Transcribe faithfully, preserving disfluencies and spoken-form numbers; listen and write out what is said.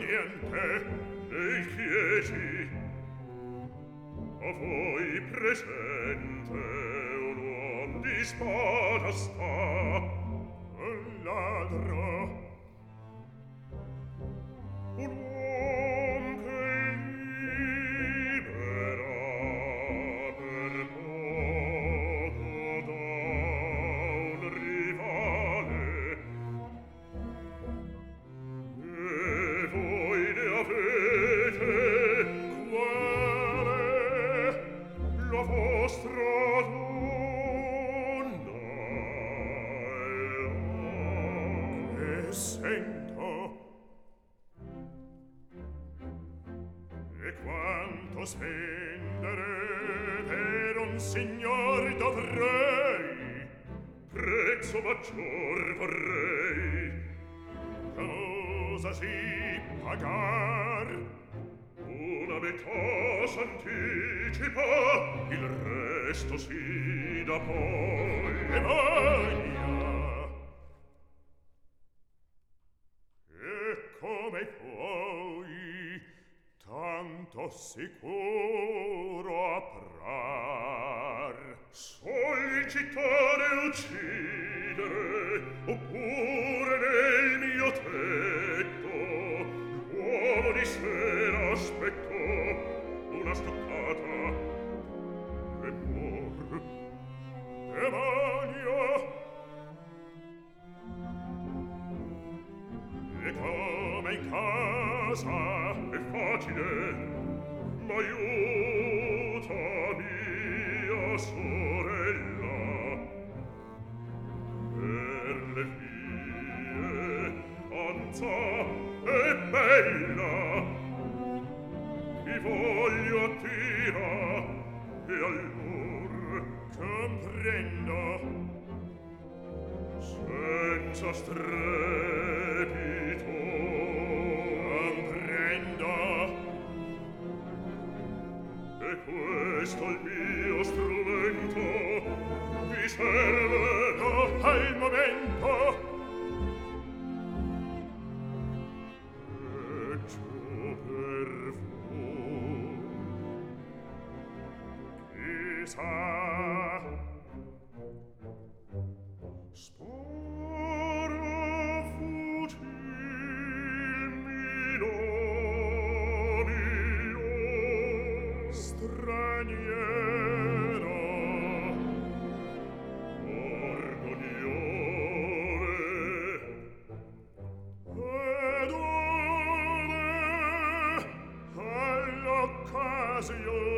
niente dei chiesi. A voi presente un uom di spada sta, un ladro, un uom che libera per poco da un rivale. E voi ne avete quale la vostra donna è, che sento. E quanto spendere per un signor dovrei, prezzo maggior vorrei. Cosa si pagar? Una metà s'anticipa, il resto si dà poi. E voglia! E come puoi tanto sicuro apprar? Sollecitare uccidere, oppure nel mio tetto l'uomo di sera aspetto una stoccata e por demonio. E come in casa è facile, ma aiuta mia sorella. Per le fie anza e bella ti voglio attira, e allor comprendo senza strepito. Comprendo. E questo il mio strumento vi serve no, al momento. E ciò per voi chissà. Sporo futil mio mio straniero orgogliore e dove all'occasione